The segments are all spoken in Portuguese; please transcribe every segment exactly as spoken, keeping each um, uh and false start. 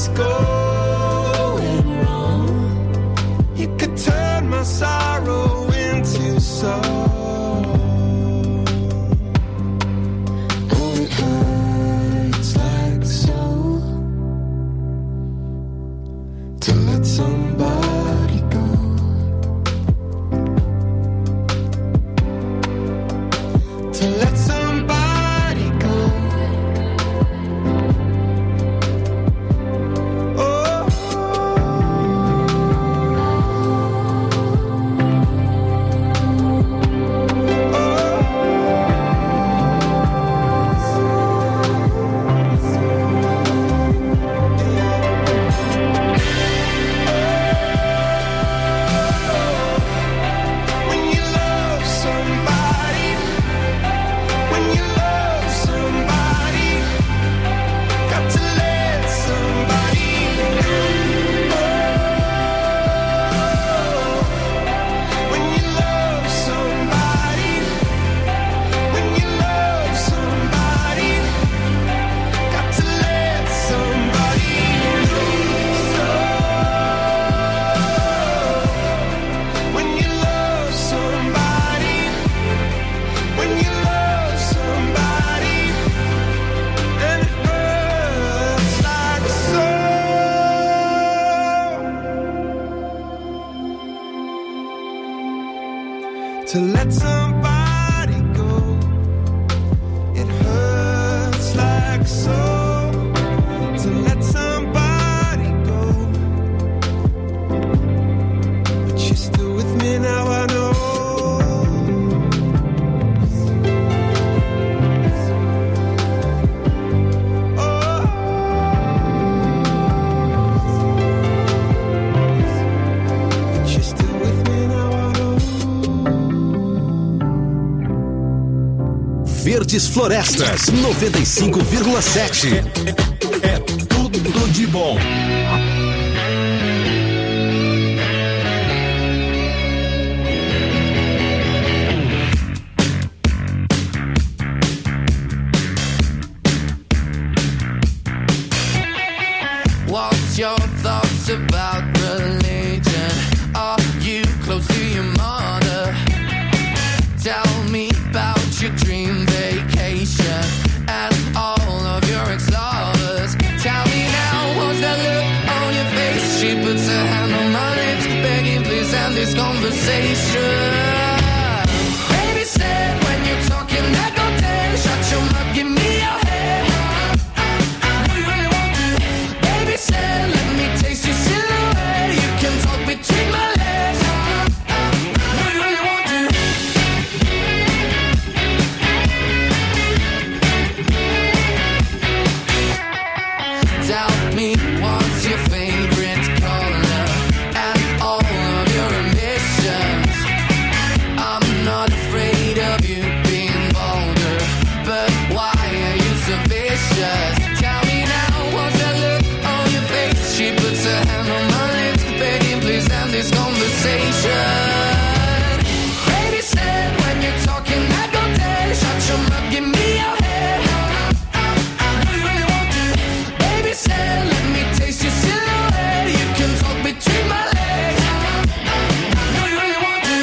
what's going wrong. You could turn my sorrow into song. Oh, it hurts like so to let somebody go. To let somebody go. Oh, when you love somebody, when you love somebody, got to let somebody know. When you love somebody, when you love somebody, got to let somebody know. So, when you love somebody, when you love somebody, and it hurts like so. To let somebody go, it hurts like so. To let somebody go, but you're still with me now, I know. But you're still with me now, I know. Verdes Florestas, noventa e cinco vírgula sete. É tudo de bom. What's your thoughts about religion? Are you close to your mother? Tell me about your dream vacation and all of your ex-lovers. Tell me now, what's that look on your face? She puts her hand on my lips, begging please end this conversation. Baby said when you're talking that go down, shut your mouth, give me your head. Do you really want to? Baby said let me taste your silhouette. You can talk between my legs. Do you really want to? Tell me what's your favorite color and all of your ambitions. I'm not afraid of you being bolder, but why are you so vicious? Tell me now, what's that look on your face? She puts her hand on my lips, begging please end this conversation. Baby said when you're talking that go down, shut your mouth, give me your head. Do you really want to? Baby said let me taste your silhouette. You can talk between my legs. Do you really want to?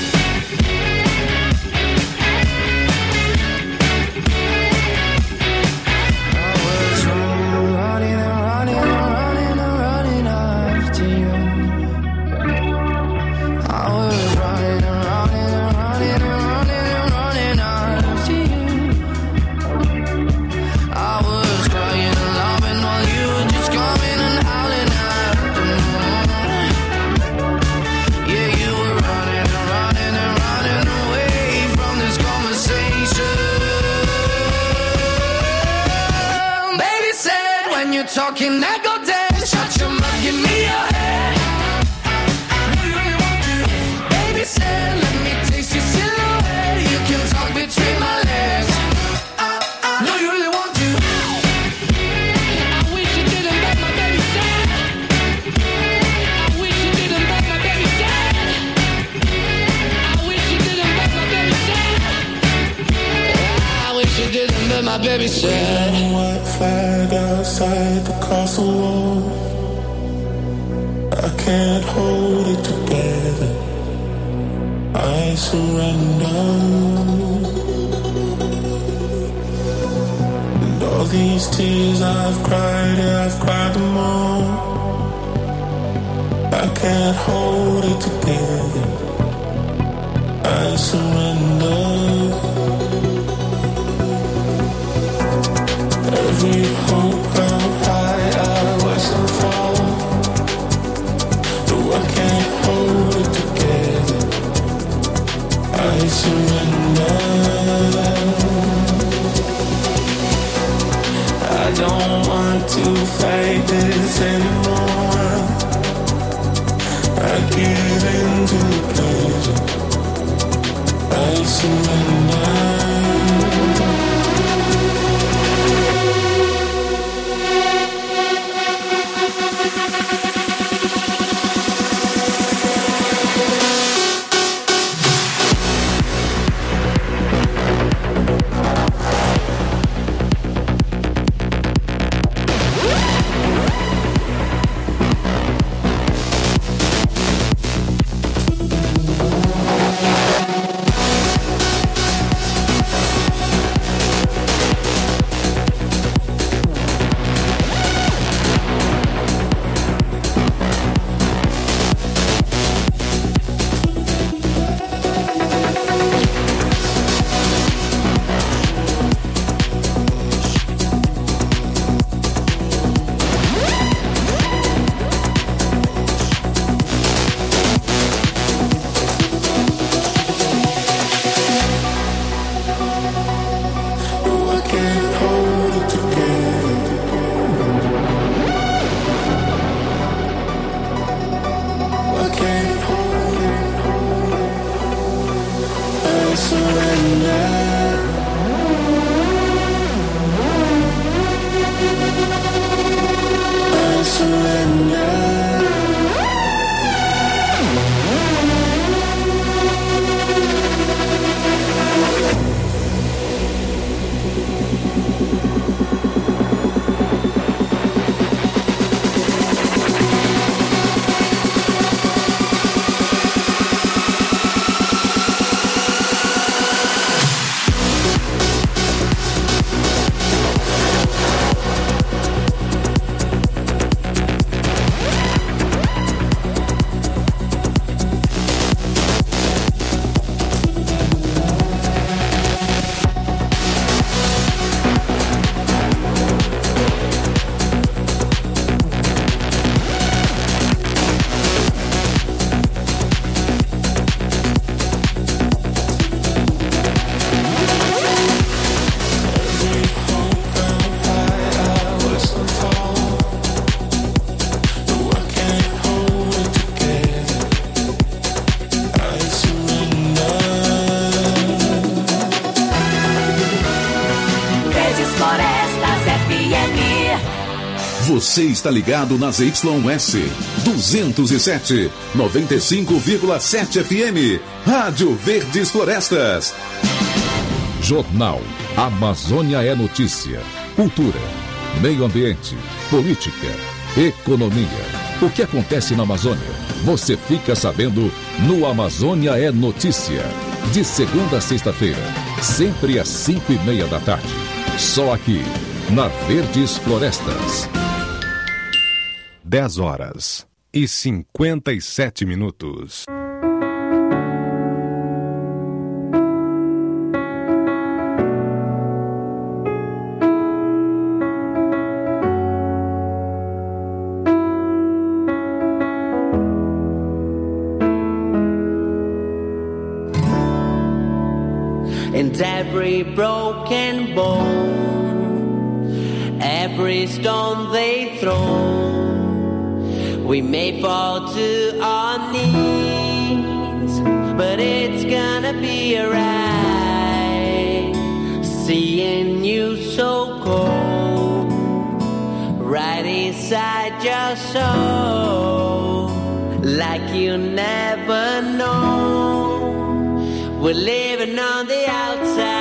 I was running and running and running and running and running after you. I was running and running and running and running and running after you. I was crying and laughing while you were just coming and howling at the moon. Yeah, you were running and running and running away from this conversation. Baby said when you're talking that go down, shut your mouth, give me your head. Do you really want to? Baby said let me taste your silhouette. You can talk between my legs. Do you really want to? I wish you didn't make my baby sad. I wish you didn't make my baby sad. I wish you didn't make my baby sad. I wish you didn't make my baby sad. White flag outside the castle wall. can't hold it together. I surrender. And all these tears I've cried, I've cried them all. I can't hold it together. I surrender. Every hope how high I watch them fall. Though I can't hold it together, I surrender. I don't want to fight this anymore. I give in to the pleasure. I surrender. Você está ligado nas Y S duzentos e sete, noventa e cinco vírgula sete F M, Rádio Verdes Florestas. Jornal Amazônia é Notícia. Cultura, meio ambiente, política, economia. O que acontece na Amazônia? Você fica sabendo no Amazônia é Notícia. De segunda a sexta-feira, sempre às cinco e meia da tarde. Só aqui, na Verdes Florestas. dez horas e cinquenta e sete minutos. And every broken bone, every stone they throw, we may fall to our knees, but it's gonna be alright. Seeing you so cold, right inside your soul, like you never know. We're living on the outside.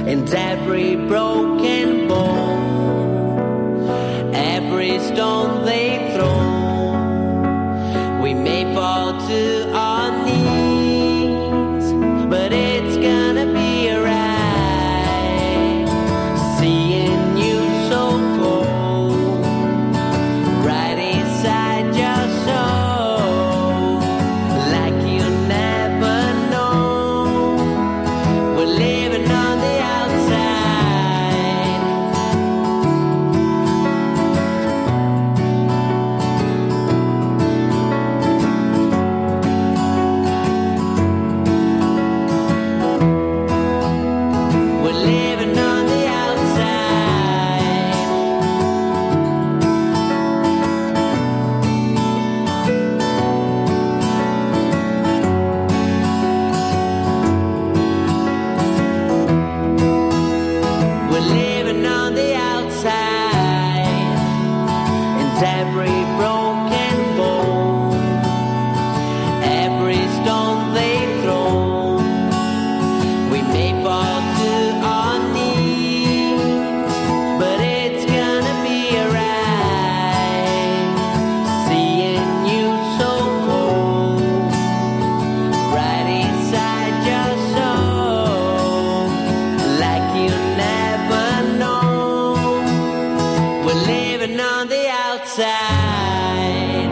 and every broken bone, every stone they throw, we may fall to our knees, but it's gonna be alright. Seeing you so cold, right inside your soul, like you never know. We're living on the outside. We're living on the outside. We're living on the outside, and every broken bone, every stone they throw, we may fall to our knees, but it's gonna be alright. Seeing you so cold, right inside your soul, like you never know. We're living on the outside.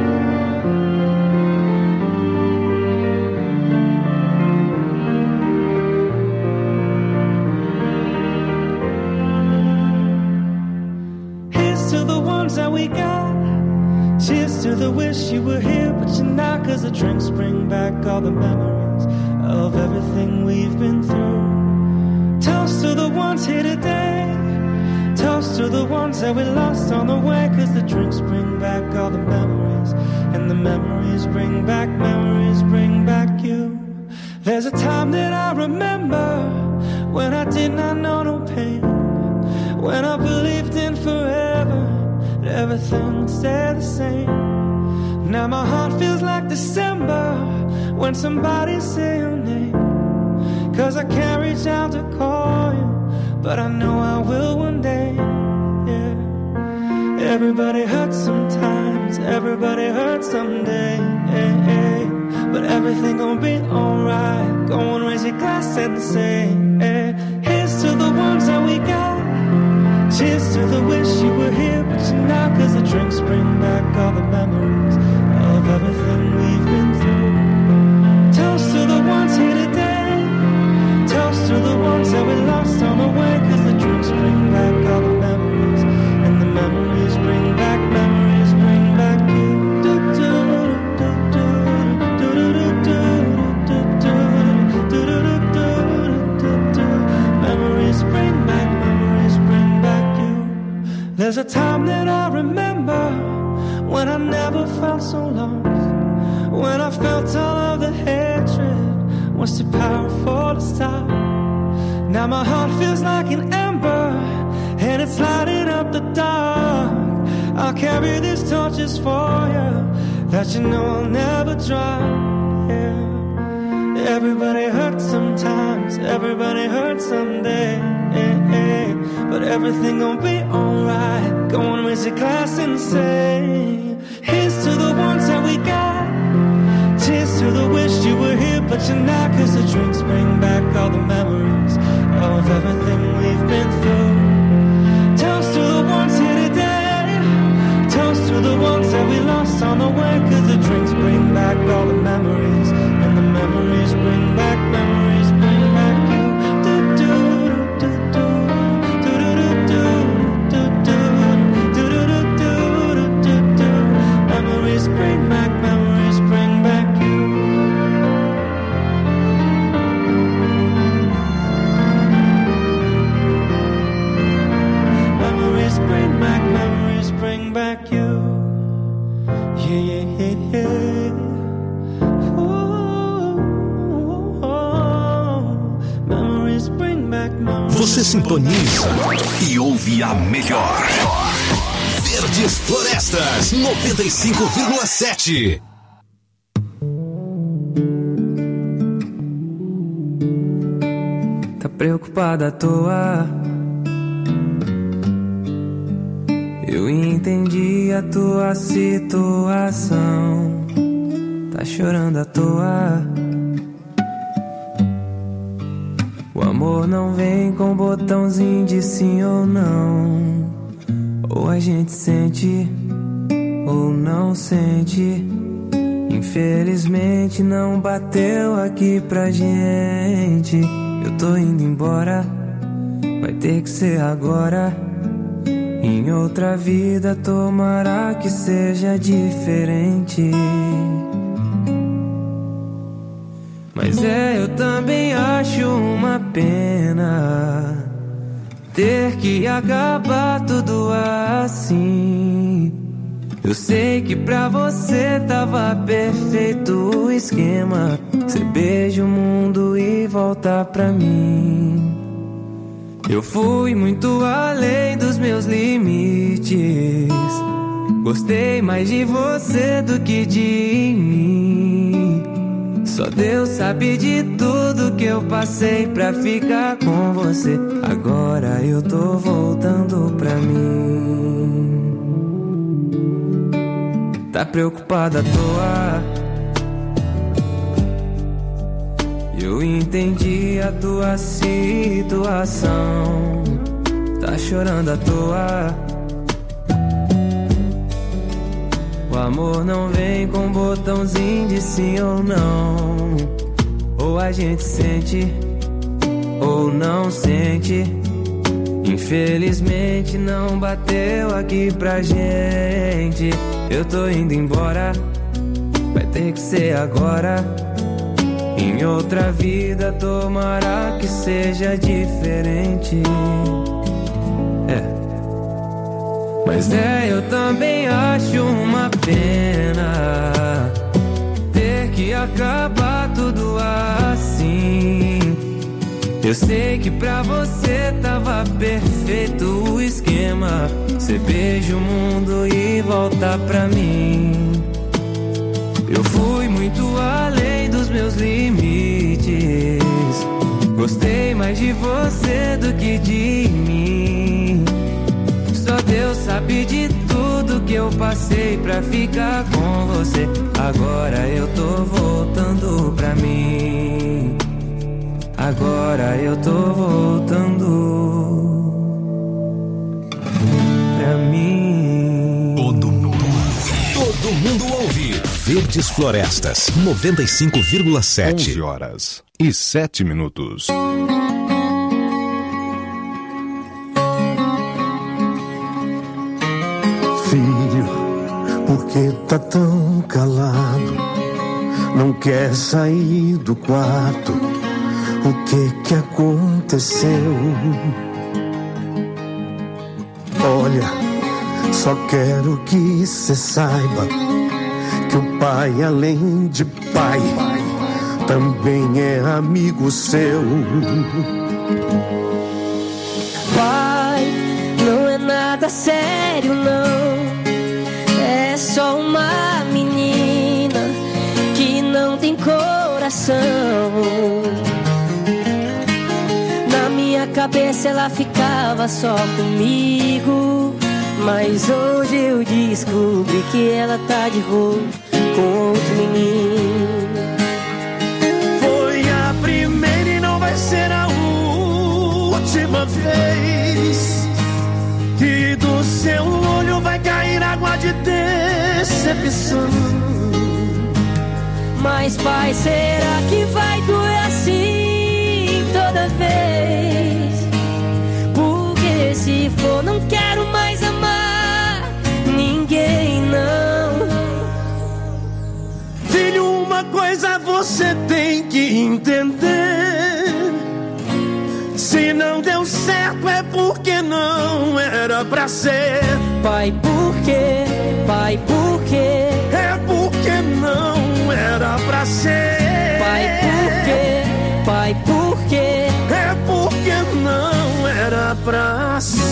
Here's to the ones that we got. Cheers to the wish you were here, but you're not. Cause the drinks bring back all the memories of everything we've been through. Toast to the ones here today. Toast to the ones that we lost on the way. Cause the drinks bring back all the memories, and the memories bring back, memories bring back you. There's a time that I remember when I did not know no pain, when I believed in forever, that everything would stay the same. Now my heart feels like December when somebody say your name. Cause I can't reach out to call you, but I know I will one day, yeah. Everybody hurts sometimes, everybody hurts someday, eh, eh. But everything gon' be alright. Go on, raise your glass and say, eh. Here's to the ones that we got. Cheers to the wish you were here, but you're not. Cause the drinks bring back all the memories of everything we've been through. Toast to the ones here today. Toast to the ones that we lost on the way. Cause the drinks bring back all the memories, and the memories bring back, memories bring back you. Do, do, do, do, do, do, do, do, do, do, do, do, do, do. Memories bring back, memories bring back you. There's a time that I remember when I never felt so lost, when I felt all of the hatred was too powerful to stop. Now my heart feels like an ember, and it's lighting up the dark. I'll carry these torches for you, that you know I'll never drop, yeah. Everybody hurts sometimes, everybody hurts someday, eh, eh. But everything gon' be alright. Go on, raise your glass and say, here's to the ones that we got. Cheers to the wish you were here, but you're not. Cause the drinks bring back all the memories of everything we've been through. Toast to the ones here today. Toast to the ones that we lost on the way. Cause the drinks bring back all the memories, and the memories bring back, memories bring back you. Do, do, do, do, do, do, do, do, do, do, do, do, do, do, do. Memories bring back, memories bring back you. Memories bring back, memories bring back you. Yeah, yeah, yeah, yeah. Ooh, oh, memories bring back, memories. Você sintoniza e ouve a melhor. Verdes Florestas noventa e cinco vírgula sete. Tá preocupada à toa. Eu entendi a tua situação. Tá chorando à toa. O amor não vem com botãozinho de sim ou não. Ou a gente sente ou não sente. Infelizmente não bateu aqui pra gente. Eu tô indo embora, vai ter que ser agora. Em outra vida tomara que seja diferente. Mas é, eu também acho uma pena ter que acabar tudo assim. Eu sei que pra você tava perfeito o esquema. Você beija o mundo e volta pra mim. Eu fui muito além dos meus limites. Gostei mais de você do que de mim. Só Deus sabe de tudo que eu passei pra ficar com você. Agora eu tô voltando pra mim. Tá preocupada à toa. Eu entendi a tua situação. Tá chorando à toa. O amor não vem com botãozinho de sim ou não. Ou a gente sente ou não sente. Infelizmente não bateu aqui pra gente. Eu tô indo embora, vai ter que ser agora. Em outra vida tomara que seja diferente. É. Mas é, eu também acho uma pena ter que acabar tudo assim. Eu sei que pra você tava perfeito o esquema. Você beija o mundo e volta pra mim. Eu fui muito além dos meus limites. Gostei mais de você do que de mim. Só Deus sabe de tudo que eu passei pra ficar com você. Agora eu tô voltando pra mim. Agora eu tô voltando pra mim. Todo mundo, todo mundo ouve. Verdes Florestas, noventa e cinco vírgula sete. onze horas e sete minutos. Filho, por que tá tão calado? Não quer sair do quarto? O que que aconteceu? Olha, só quero que cê saiba que o pai, além de pai, também é amigo seu. Pai, não é nada sério não. É só uma menina que não tem coração. Na minha cabeça ela ficava só comigo, mas hoje eu descobri que ela tá de rolo com outro menino. Foi a primeira e não vai ser a última vez que do seu olho vai cair água de decepção. Mas pai, será que vai doer assim toda vez? Porque se for, não quero mais amar ninguém, não. Filho, uma coisa você tem que entender: se não deu certo é porque não era pra ser. Pai, por quê? Pai, por quê? É porque não era pra ser. Pai, por quê? Pai, por quê? É porque não era pra ser.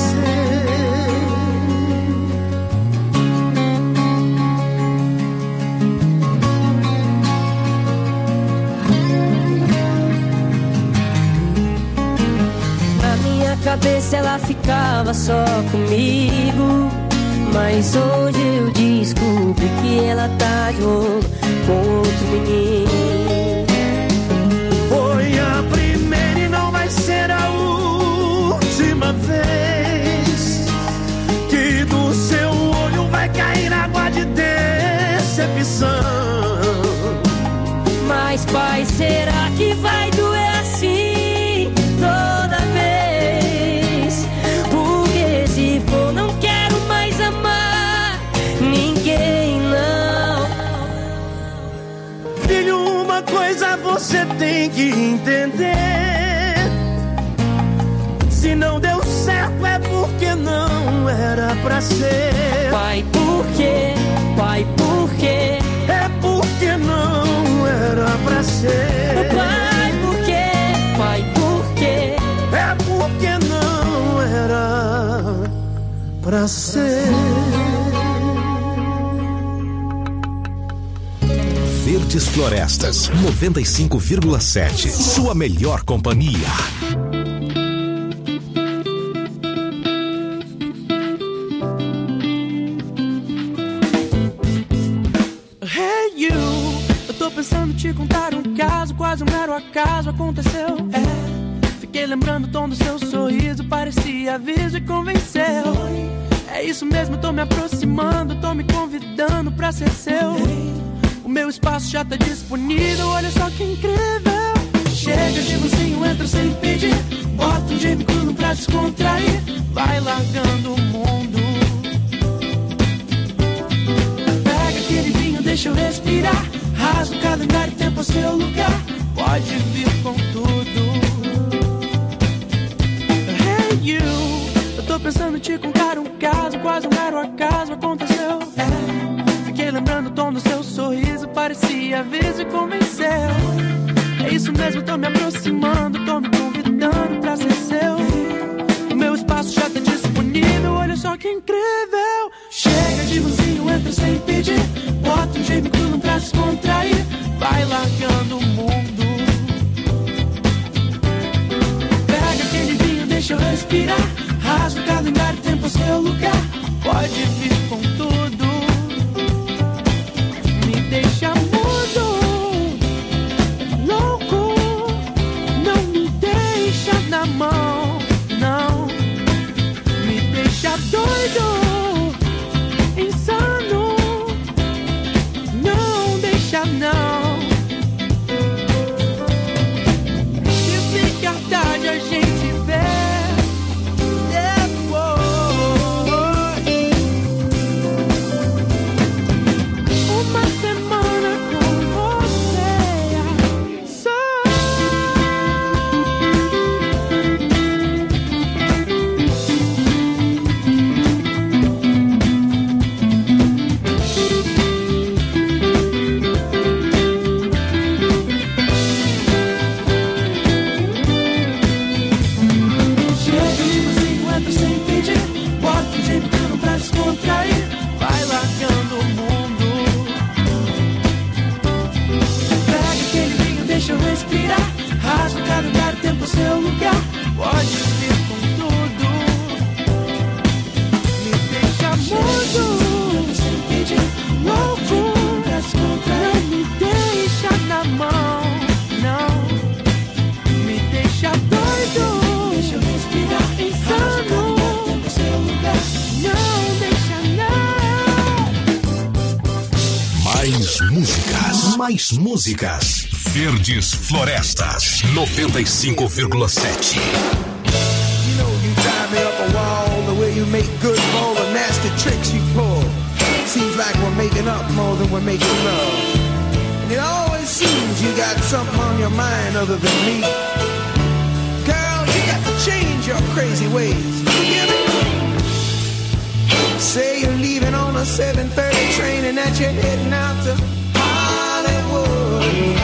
minha cabeça ela ficava só comigo, mas hoje eu descobri que ela tá de rolo com outro menino. Foi a primeira e não vai ser a última vez que do seu olho vai cair água de decepção. Mas pai, será que vai doer assim toda vez? Porque se for não quero mais amar ninguém, não. Filho, uma coisa você tem que entender: se não deu certo é porque não era pra ser. Pai, por quê? Pai, por quê? É porque não era pra ser. Pai, por quê? Pai, por quê? É porque não era pra ser. Verdes Florestas, noventa e cinco vírgula sete. Sua melhor companhia. Hey you, eu tô pensando em te contar um caso, quase um mero acaso aconteceu. É, fiquei lembrando o tom do seu sorriso, parecia aviso e convenceu. É isso mesmo, tô me aproximando, tô me convidando pra ser seu. O meu espaço já tá disponível, olha só que incrível. Chega de mansinho, entra sem pedir, bota um Jamie Cullum pra descontrair, vai largando o mundo. Pega aquele vinho, deixa eu respirar, rasga o calendário, tempo ao seu lugar, pode vir com tudo. Hey you, eu tô pensando em te contar um caso, quase um mero acaso aconteceu. É, fiquei lembrando o tom do seu sorriso, parecia aviso e convenceu. É isso mesmo, tô me aproximando, tô me convidando pra ser seu. O meu espaço já tá disponível, olha só que incrível. Chega de mansinho, entra sem pedir, bota um Jamie Cullum pra descontrair, vai largando o mundo. Pega aquele vinho, deixa eu respirar, rasga o calendário, tempo ao seu lugar, pode vir com tudo. Me deixa mudo, louco, não me deixa na mão, não. Me deixa doido, insano, não deixa não. Se ficar tarde a gente vê depois. Uma semana com você só. Chega de mansinho, entra sem pedir, bota um Jamie Cullum pra descontrair, vai largando o mundo. Pega aquele vinho, deixa eu respirar, rasga o calendário, tempo ao seu lugar, pode vir com tudo. Me deixa mudo, sem pedir, louco, pra descontrair, não me deixa na mão, não. Me deixa doido, deixa eu respirar, insano, no seu lugar, não deixa não. Mais músicas, mais músicas. Verdes Florestas, noventa e cinco vírgula sete. You know you drive me up a wall, the way you make good for all the nasty tricks you pull. Seems like we're making up more than we're making love. And it always seems you got something on your mind other than me. Girl, you got to change your crazy ways. You hear me? Say you're leaving on a seven thirty train and that you're heading out to Hollywood.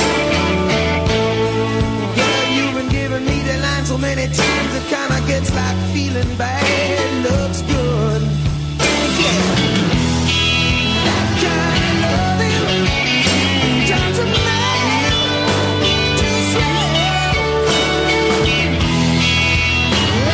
Girl, you've been giving me the line so many times it kinda gets like feeling bad looks good. Yeah. That kind of loving turns a man to slow.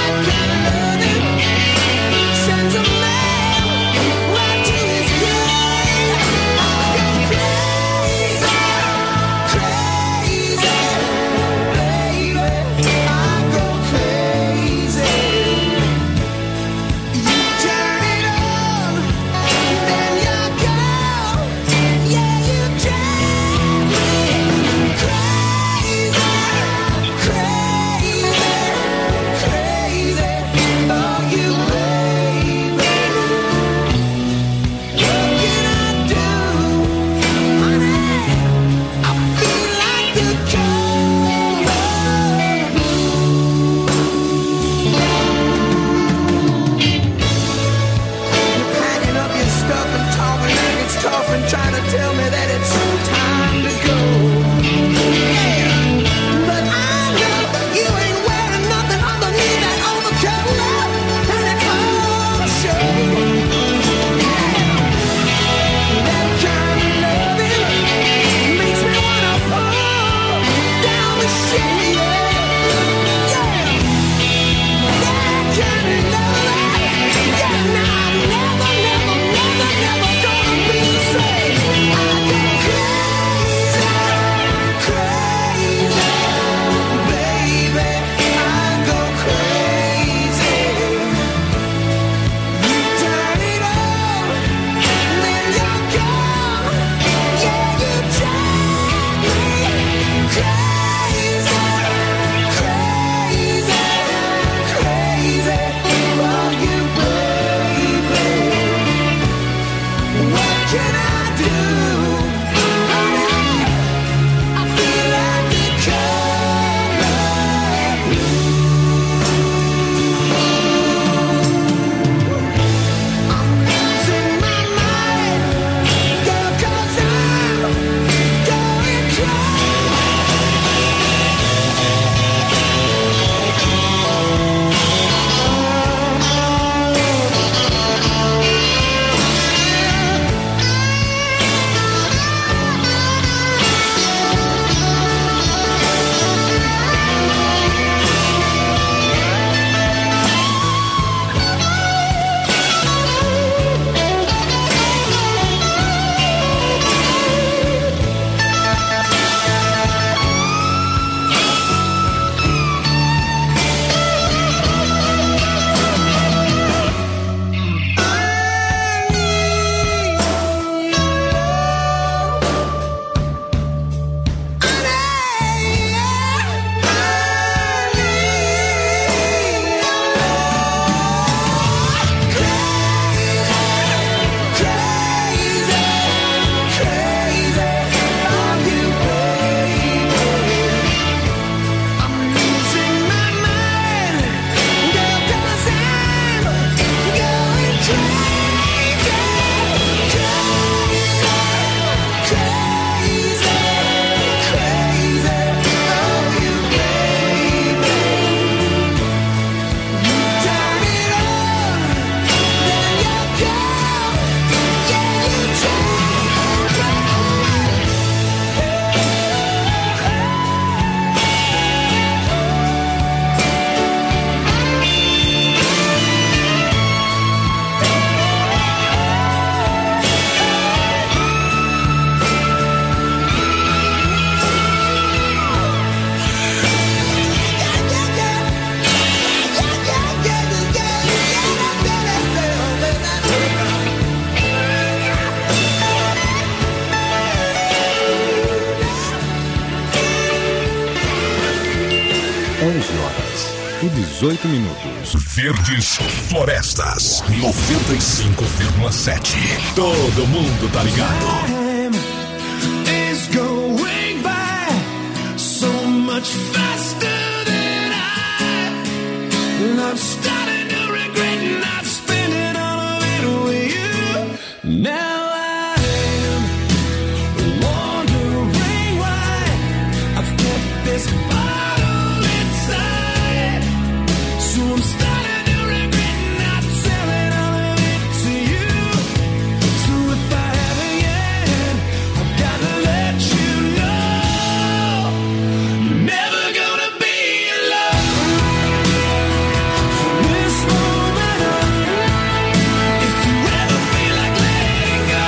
e dezoito minutos. Verdes Florestas noventa e cinco vírgula sete. Todo mundo tá ligado. Time is going by so much faster than I. I'm starting to regret not spending all of it with you. Now I am wondering why I've kept this bottle inside. So I'm starting to regret not selling all of it to you. So if I haven't yet, I've got to let you know you're never gonna be alone from this moment on. If you ever feel like letting go,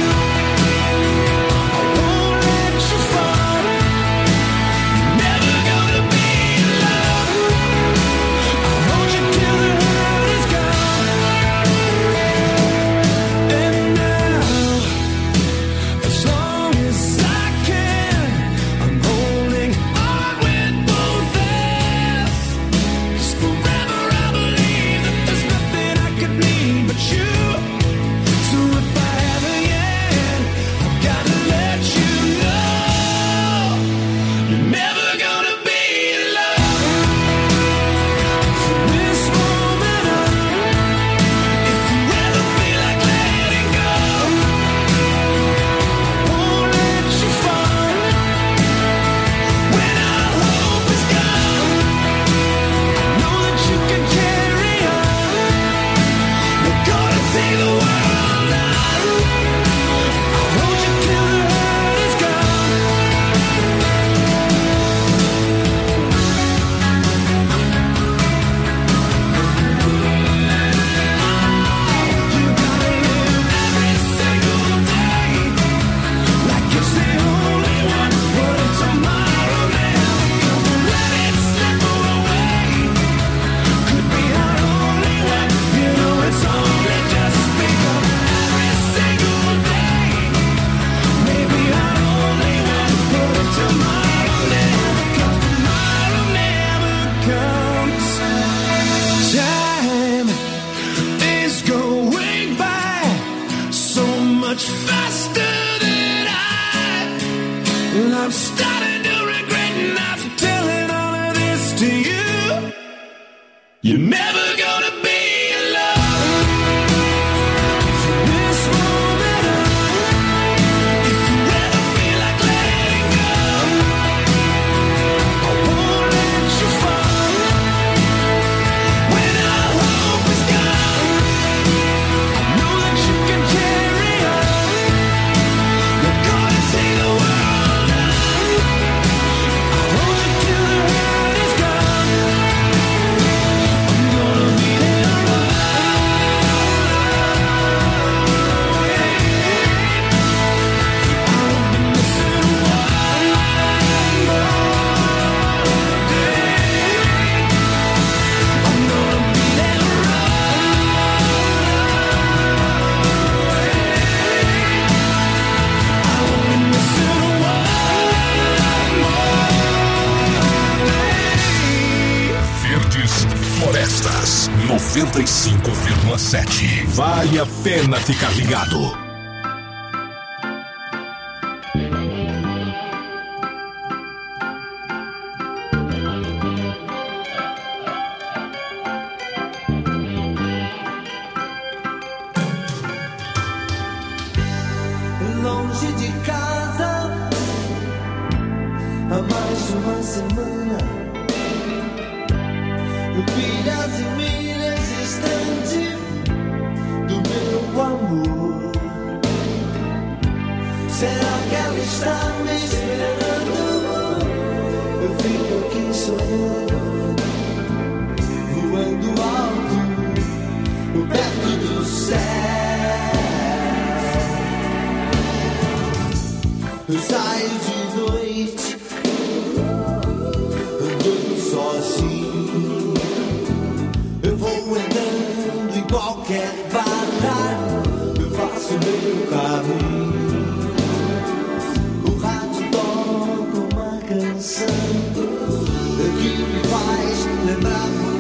I won't let you fall. You're never gonna be alone. I'll hold you till the hurt is gone. And now, as long as I can, I'm holding on with both hands. 'Cause forever I believe that there's nothing I could need but you. So if I haven't yet, I've got to let you know you're never gonna be alone from this moment on. If you ever feel like letting go, I won't let you fall. When all hope is gone, I know that you can carry on. We're gonna take the world on. I'll hold you till the hurt is gone. You gotta live every single day like it's the only one. What if tomorrow never comes? Let it slip away. Could be our only one. You know it's only just begun. Every single day, maybe our only one. What if tomorrow never comes? Tomorrow never comes. Time is going by so much faster than I. And I'm starting to regret not telling all of this to you. You're never gonna be alone from this moment on. If you ever feel like letting go, I won't let you fall. When all hope is gone, I know that you can carry on. We're gonna take the world on. I'll hold you till the hurt is gone. I'm gonna be there I'll be missing one more day. I'm gonna be there I'll be missing one more day. Verdes Florestas noventa e cinco vírgula sete. Vale a pena ficar ligado. Longe de casa há mais de uma semana. Milhas e milhas distante do meu amor. Será que ela está me esperando? Eu fico aqui sonhando, voando alto, perto do céu. Eu saio de noite, andando sozinho. Eu vou andando em qualquer barra, eu faço meu caminho. O rádio toca uma canção que me faz lembrar.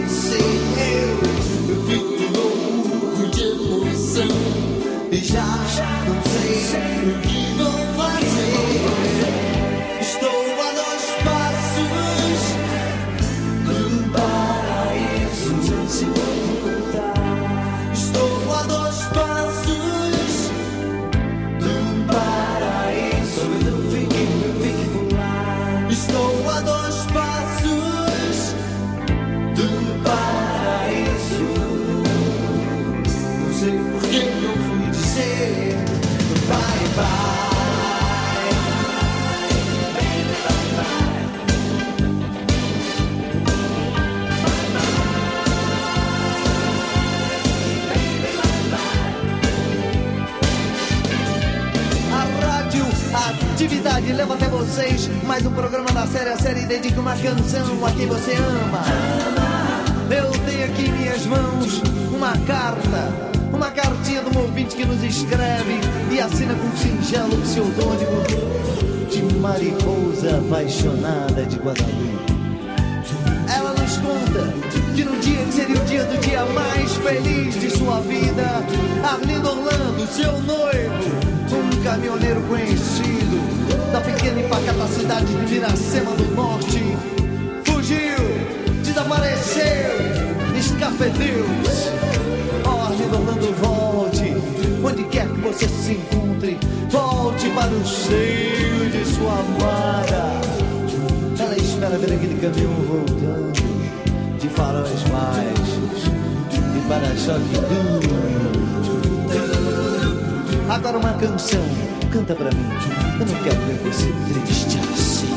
atividade leva até vocês mais um programa da série. A série dedica uma canção a quem você ama. Eu tenho aqui em minhas mãos uma carta, uma cartinha de um ouvinte que nos escreve e assina com um singelo pseudônimo de Mariposa Apaixonada de Guadalupe. Ela nos conta que no dia que seria o dia do dia mais feliz de sua vida, Arlindo Orlando, seu noivo, um caminhoneiro conhecido da pequena e pacata cidade de Miracema do Norte, fugiu, desapareceu, escafedeu-se. Oh, Arlindo Orlando, volte, onde quer que você se encontre, volte para o seio de sua amada. Ela espera ver aquele caminhão voltando de faróis baixos e para-choque duro. Agora uma canção, canta pra mim, eu não quero ver você triste assim.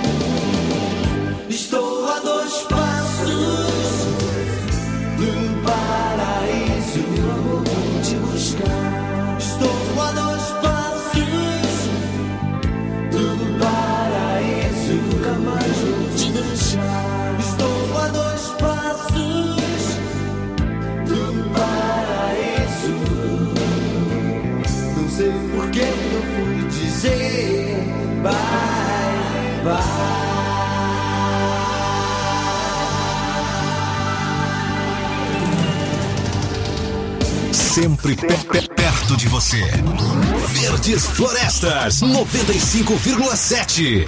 Estou a dois passos do paraíso, vou te buscar. Estou a dois passos do paraíso, nunca mais vou te deixar. Estou a dois passos do paraíso. Não sei por que eu fui dizer bye, bye. Sempre, Sempre. perto de você. Verdes Florestas noventa e cinco vírgula sete.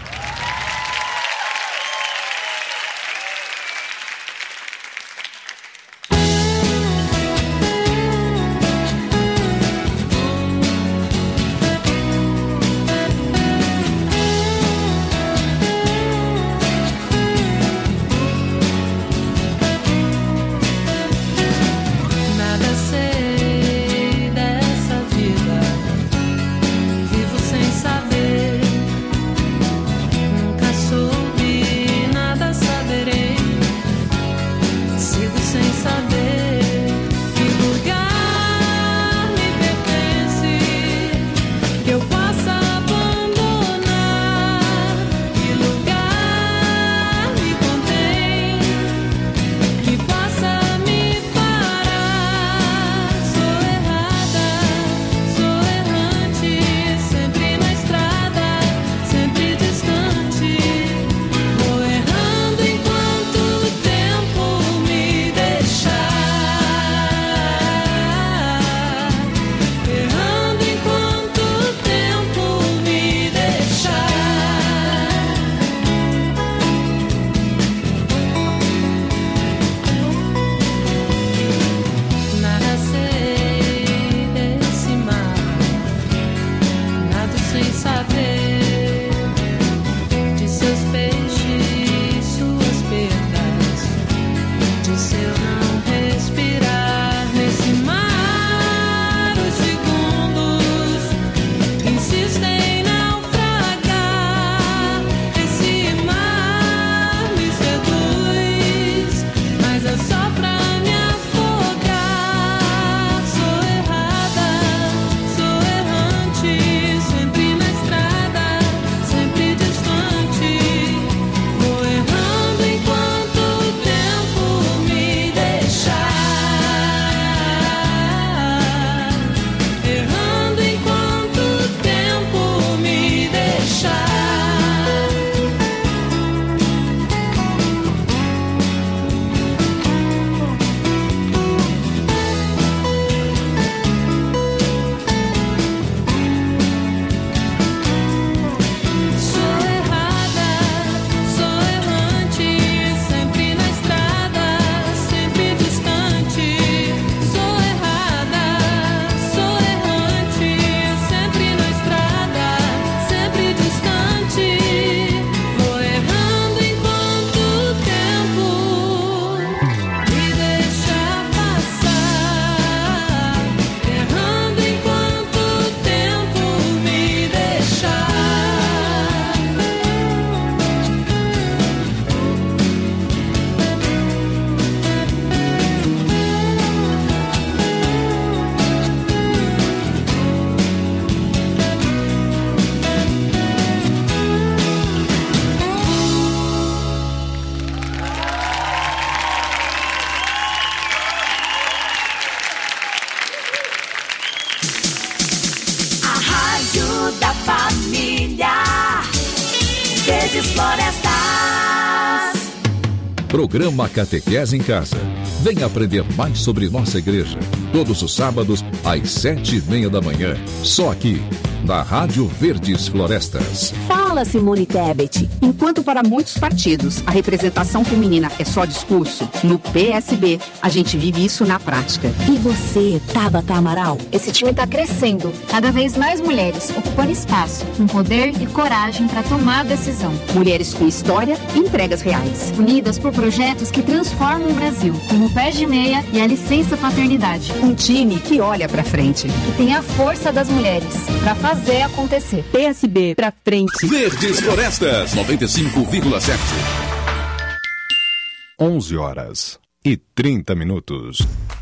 Vivo sem saber Programa Catequese em Casa. Venha aprender mais sobre nossa igreja. Todos os sábados, às sete e meia da manhã. Só aqui, na Rádio Verdes Florestas. Fala, Simone Tebet. Enquanto para muitos partidos a representação feminina é só discurso, no P S B a gente vive isso na prática. E você, Tabata Amaral? Esse time está crescendo. Cada vez mais mulheres ocupando espaço, com poder e coragem para tomar a decisão. Mulheres com história e entregas reais. Unidas por projetos que transformam o Brasil, como o Pés de Meia e a Licença Paternidade. Um time que olha para frente. Que tem a força das mulheres para fazer acontecer. P S B pra frente. Verdes Florestas noventa e cinco vírgula sete. onze horas e trinta minutos.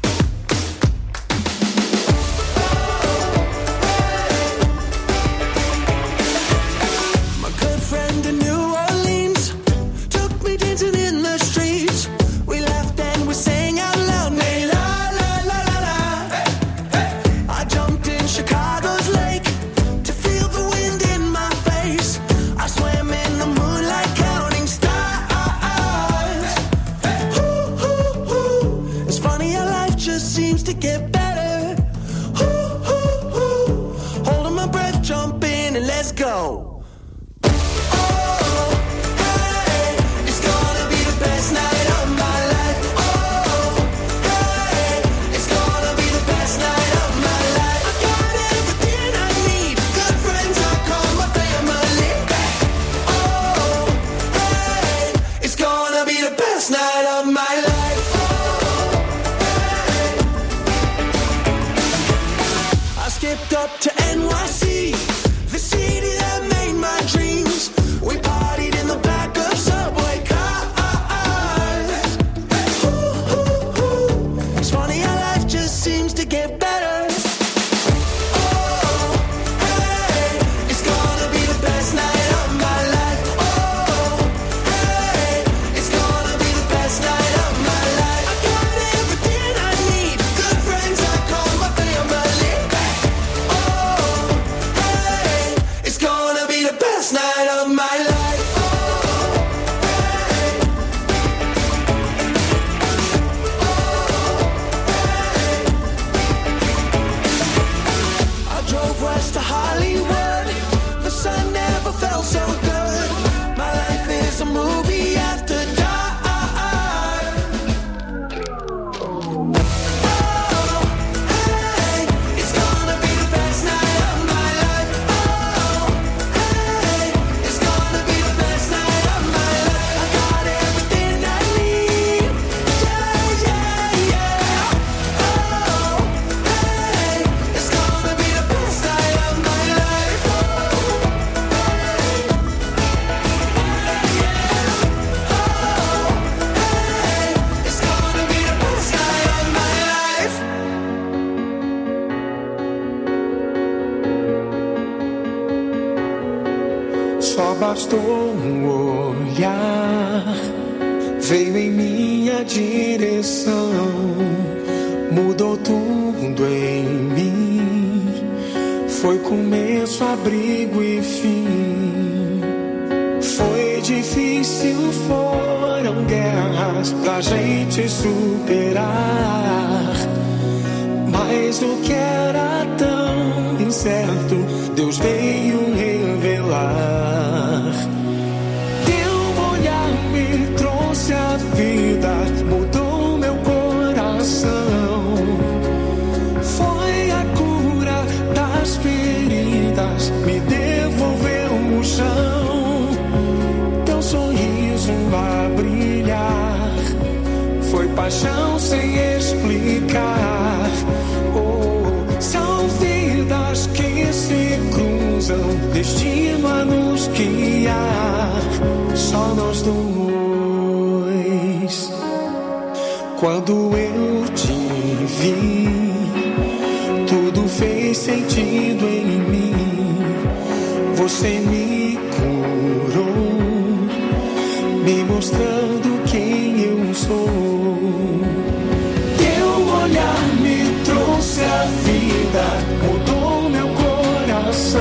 Bastou um olhar, veio em minha direção, mudou tudo em mim. Foi começo, abrigo e fim. Foi difícil, foram guerras pra gente superar, mas o que era tão incerto, Deus veio revelar. A vida mudou meu coração, foi a cura das feridas, me devolveu o chão. Teu sorriso a brilhar, foi paixão sem explicar. Oh, são vidas que se cruzam, destino a nos guiar, só nós dois. Quando eu te vi, tudo fez sentido em mim. Você me curou, me mostrando quem eu sou. Teu olhar me trouxe a vida, mudou meu coração.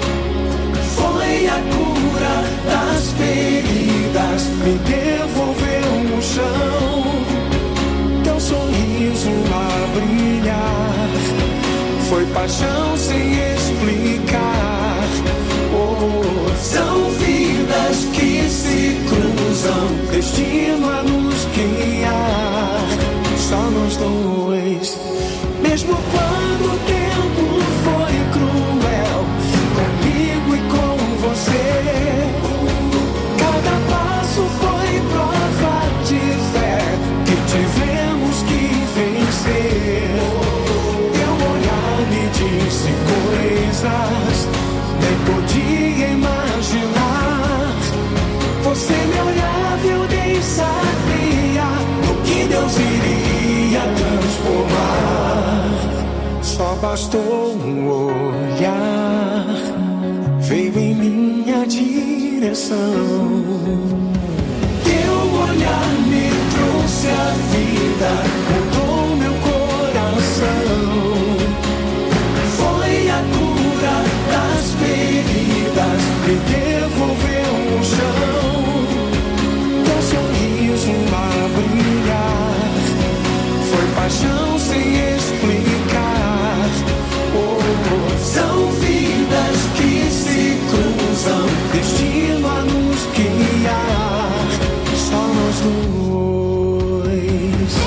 Foi a cura das feridas, me devolveu brilhar. Foi paixão sem explicar. Oh, são vidas que se cruzam, destino a nos guiar. Só nós dois, mesmo quando o tempo foi cruel, comigo e com você. Cada passo foi prova de fé que tivemos que vencer. Teu olhar me disse coisas nem podia imaginar. Você me olhava e eu nem sabia no que Deus iria transformar. Só bastou um olhar, veio em minha direção. Teu olhar me trouxe a vida, mudou meu coração. Foi a cura das feridas, me devolveu o chão. Teu sorriso a brilhar, foi paixão sem explicar. Oh, são vidas que se cruzam, destino a nos guiar. Só nós dois.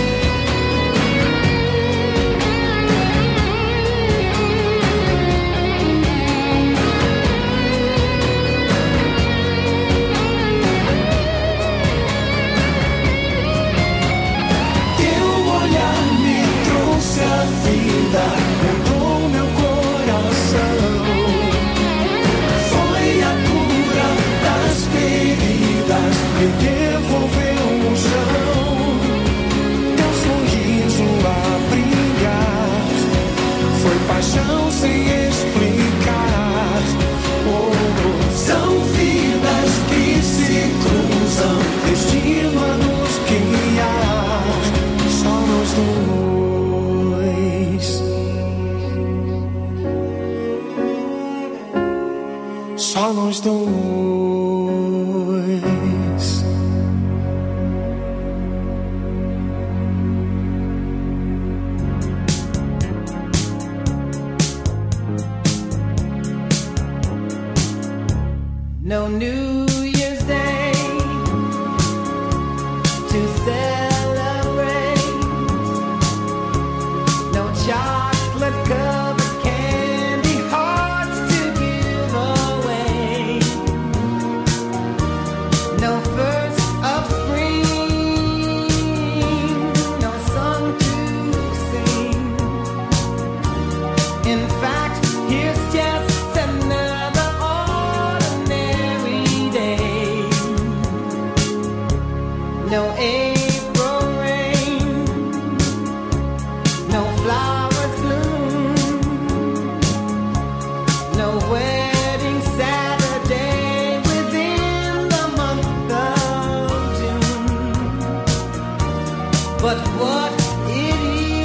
Teu olhar me trouxe a vida, mudou meu coração. Foi a cura das feridas, me devolveu o chão. Teu sorriso a brilhar, foi paixão sem explicar. Oh, são vidas que se cruzam, destino a nos guiar. Só nós dois. Só nós dois. No New Year's Day to celebrate. No chocolate covered candy hearts to give away. No first of spring, no song to sing. In fact, here's just another ordinary day. No April rain, no flowers bloom, no wedding Saturday within the month of June. But what it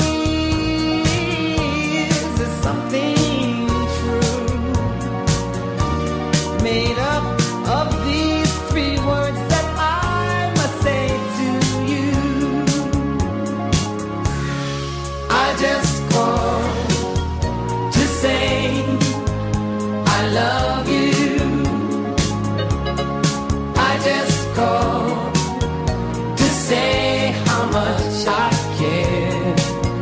is is something true, made up of these three words that I must say to you. I just called to say I love you. I just called to say how much I care.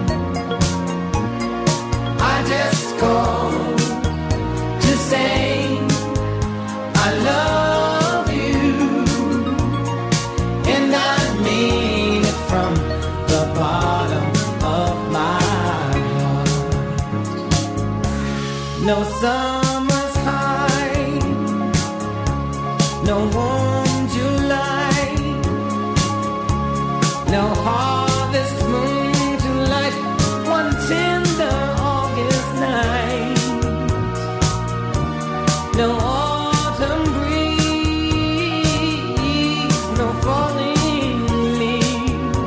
I just called to say I love you, and I mean it from the bottom of my heart. No summer's high, no warm July, no harvest moon to light one tender August night. No autumn breeze, no falling leaves,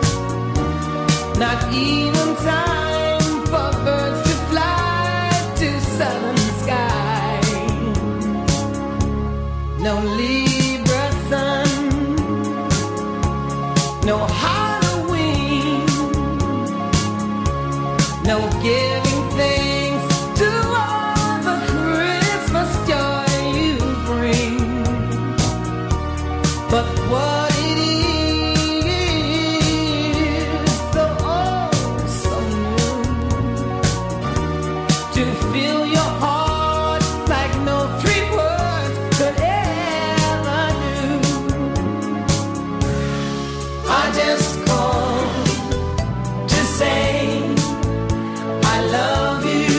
not even time for birds to fly to southern sky. No Libra sun, no Halloween, no giving thanks to all the Christmas joy you bring. But what it is, so old, so new, to fill your heart like no three words could ever do. I just called to say I love you.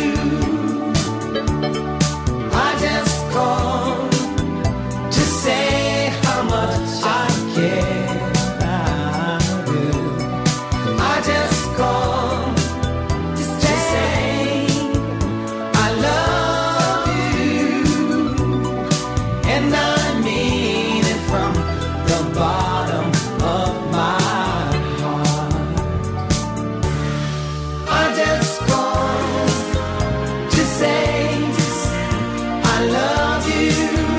I just called to say how much I care. I do. I just called to say I love you, and I mean it from the bottom of my heart. I just called to say I love you.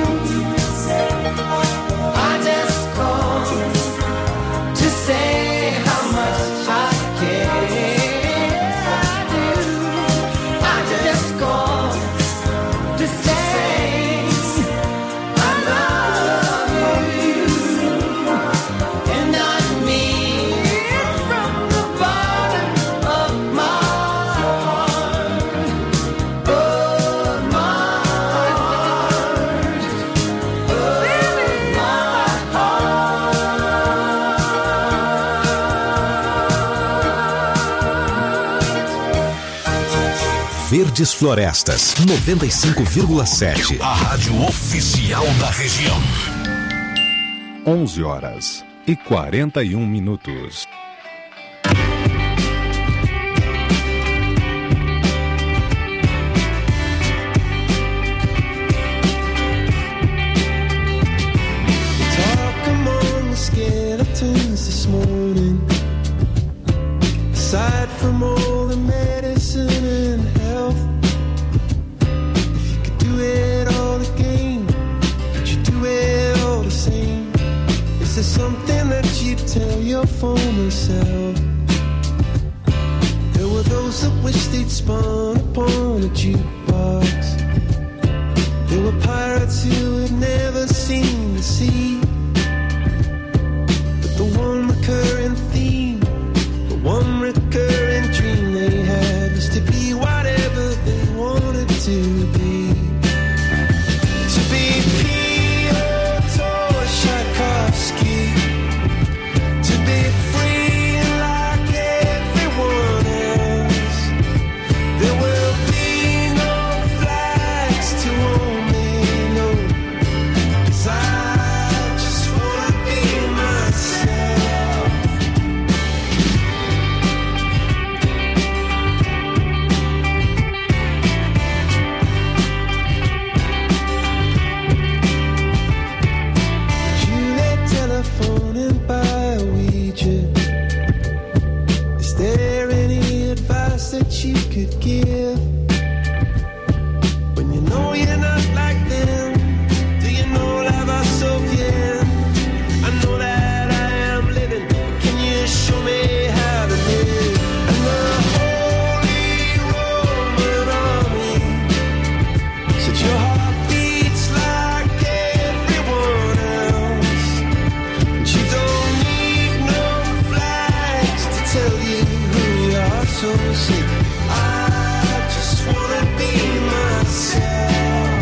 I just called to say how much I care. I do. I just called to say I love you, and I mean it from the bottom of my heart, of my heart, of Verdes Florestas, noventa e cinco vírgula sete. A rádio oficial da região. onze horas e quarenta e um minutos. Talk among the skeletons this morning. Aside from all the medicine and health, if you could do it all again, would you do it all the same? Is there something that you'd tell your former self? There were those that wished they'd spun upon a jukebox. There were pirates who had never seen the sea. But the one recurring theme, the one recurring dream they had was to be whatever they wanted to be. To be Piotr Tchaikovsky, to be free like everyone else. There will be no flags to hold me, no, 'cause I just wanna be myself. You lay telephoning by a Ouija. Is there any advice that you could give? When you know you're not like them, do you know la va Soviet? I know that I am living, can you show me how to live? And the Holy Roman Army said your heart beats like everyone else. And you don't need no flags to tell you who you are, so say I just wanna be myself.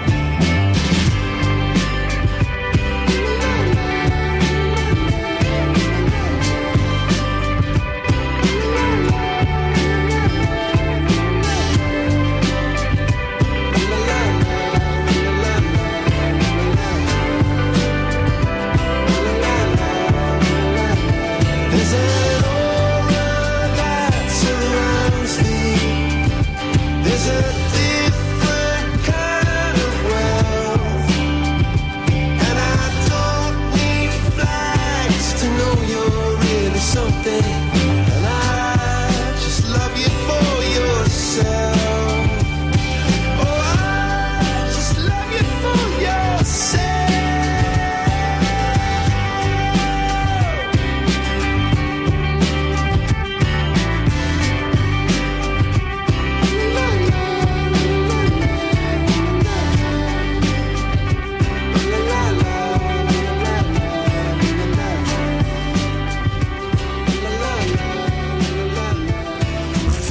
There's an aura that surrounds thee. There's a different kind of wealth, and I don't need flags to know you're really something. And I just love you for yourself. Oh, I just love you for yourself.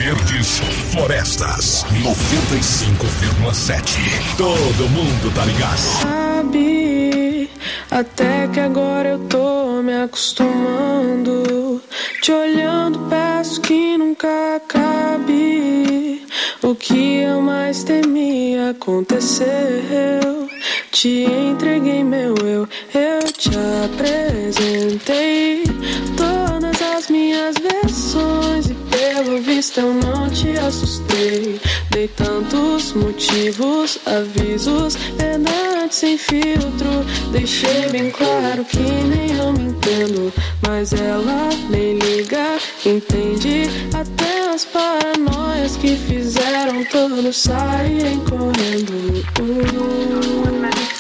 Verdes Florestas noventa e cinco vírgula sete. Todo mundo tá ligado. Sabe, até que agora eu tô me acostumando. Te olhando, peço que nunca acabe. O que eu mais temia aconteceu. Te entreguei meu eu, eu te apresentei todas as minhas versões e pelo visto eu não te assustei. Dei tantos motivos, avisos, verdade sem filtro. Deixei bem claro que nem eu me entendo, mas ela nem liga, entende até as paranoias que fizeram todos saírem correndo. uh.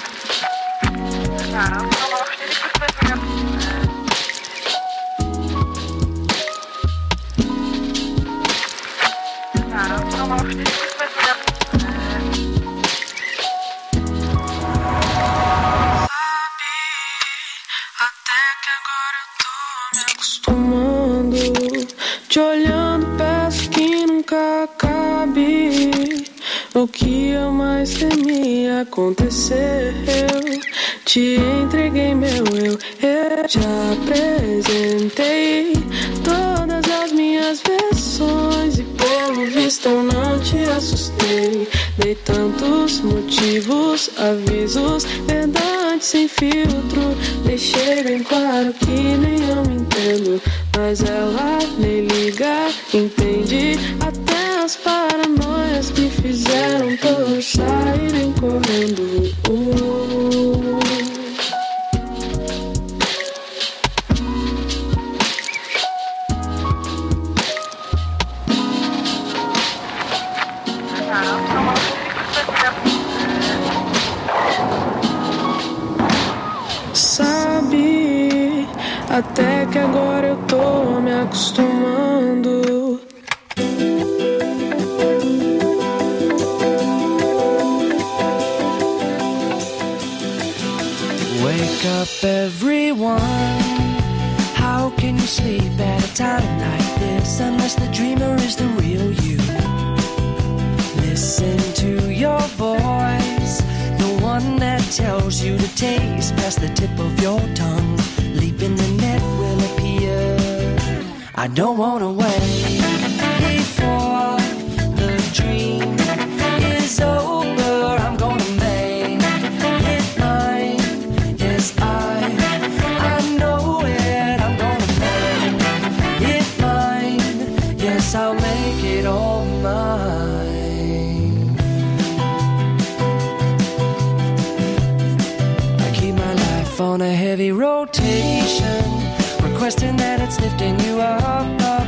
Te olhando, peço que nunca acabe. O que eu mais temia aconteceu. Te entreguei meu eu, eu te apresentei todas as minhas versões e pelo visto eu não te assustei. Dei tantos motivos, avisos, verdade sem filtro. Deixei bem claro que nem eu me entendo, mas ela nem liga, entende até as paranoias que fizeram todos saírem correndo. uh. Sabe, até que agora eu tô me acostumando. Wake up everyone. How can you sleep at a time like this unless the dreamer is the real you? Listen to your voice, the one that tells you to taste past the tip of your tongue. Leap in the net will appear. I don't wanna wait before the dream is over. I'm gonna make it mine. Yes, I, I know it. I'm gonna make it mine. Yes, I'll make it all mine. I keep my life on a heavy rotation, requesting that it's lifting you up, up.